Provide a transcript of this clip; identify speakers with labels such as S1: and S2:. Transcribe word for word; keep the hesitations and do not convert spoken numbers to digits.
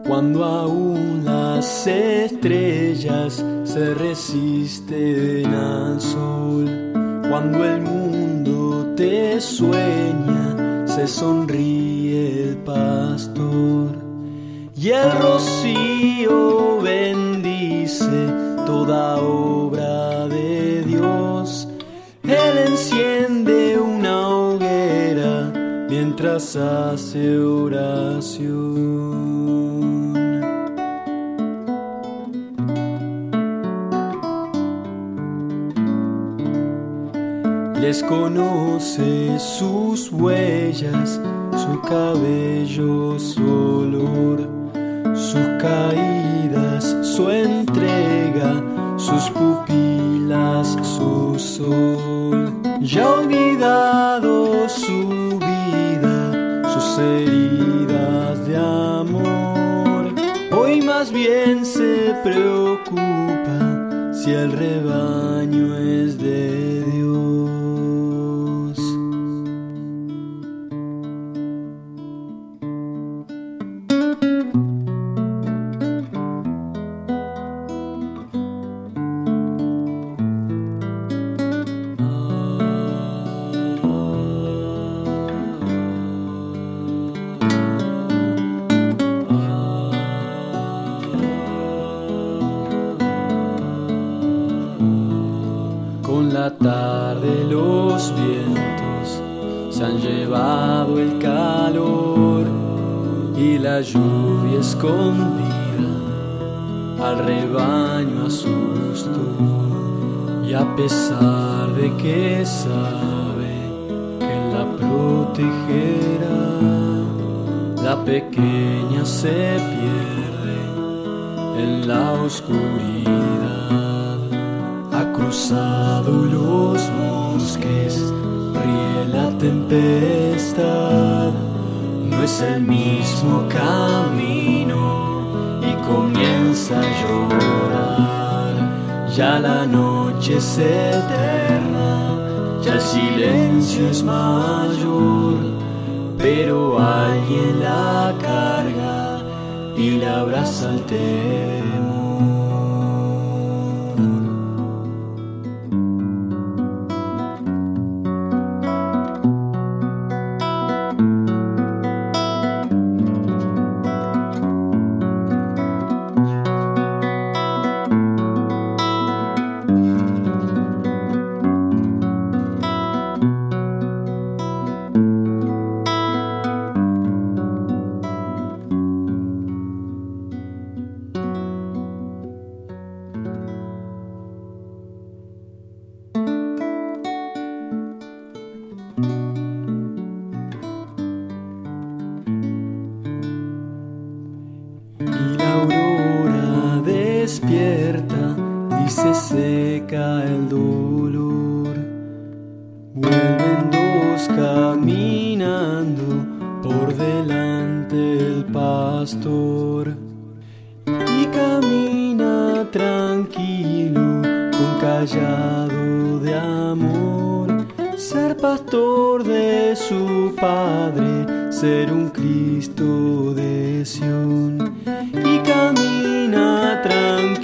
S1: cuando aún las estrellas se resisten al sol, cuando el mundo te sueña, se sonríe el pastor y el rocío bendice toda obra de Dios. Él enciende una hoguera mientras hace oración. Les conoce sus huellas, su cabello, su olor, sus caídas, su entrega, sus pupilas, su sol. Ya ha olvidado su vida, sus heridas de amor. Hoy más bien se preocupa si el rebaño es de Dios. Con la tarde los vientos se han llevado el calor y la lluvia escondida al rebaño asustó. Y a pesar de que sabe que la protegerá, la pequeña se pierde en la oscuridad. Ha cruzado los bosques, ríe la tempestad. No es el mismo camino y comienza a llorar. Ya la noche es eterna, ya el silencio es mayor, pero alguien la carga y le abraza el temor. Despierta y se seca el dolor. Vuelven dos caminando por delante el pastor y camina tranquilo con callado de amor. Ser pastor de su padre, ser un Cristo de Sión y camina tranquilo